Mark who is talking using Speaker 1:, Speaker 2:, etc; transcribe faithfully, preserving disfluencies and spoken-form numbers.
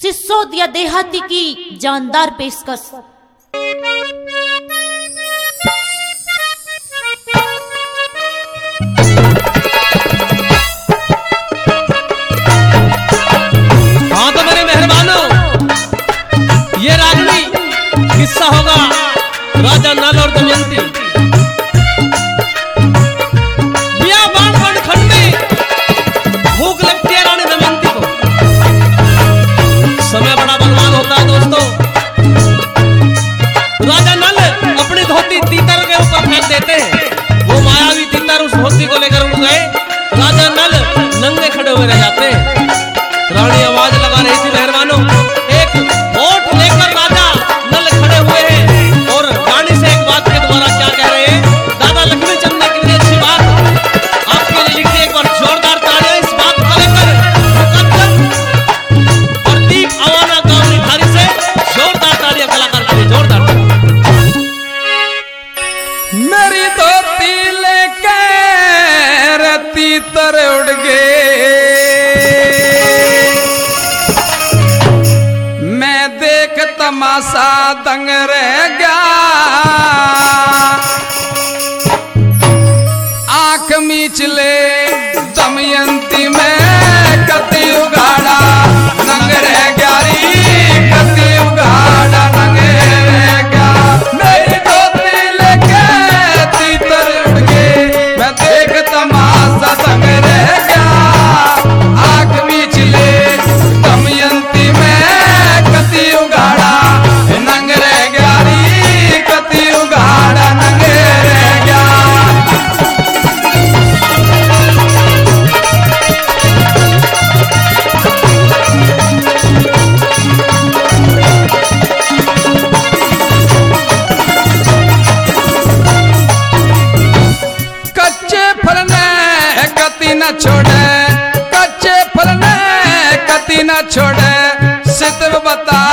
Speaker 1: सिसोदिया देहाती की जानदार पेशकश।
Speaker 2: हाँ तो मेरे मेहरबानों, ये रागनी किस्सा होगा राजा नल और दमयंती। बियाबान वनखंड में भूख लगती है रानी दमयंती को। समय बड़ा बलवान होता है दोस्तों। राजा नल अपनी धोती तीतर के ऊपर फेंक देते हैं। वो मायावी तीतर उस धोती को लेकर उड़ गए। राजा नल नंगे खड़े हुए रह जाते हैं। रानी आवाज लगा रही थी, मेहरबानों, एक वोट लेकर राजा नल खड़े हुए हैं और रानी से एक बात के द्वारा क्या कह रहे हैं। दादा लक्ष्मी चंद ने कितनी अच्छी बात आपके लिए लिखी, एक बार जोरदार तालियां इस बात को लेकर। मुकद्दम प्रदीप अवाना गांव निठारी से जोरदार तालियां कलाकार के लिए, जोरदार।
Speaker 3: मेरी धोती लेके तीतर उड़ गए, तमाशा दंग रह गया। आंख मीच ले दमयंती में कति उगाड़ा नंग रह गया री, कति उगाड़ा नंग रह गया। मेरी धोती लेके तीतर उड़ गए, मैं देख तमाशा दंग रह गया। आंख मीच ले दमयंती में कति उगाड़ा नंग रह गया री, कति उगाड़ा नंग रह गया। कच्चे फल ने कति न छोड़े, कच्चे फल ने कति न छोड़े। सितव बता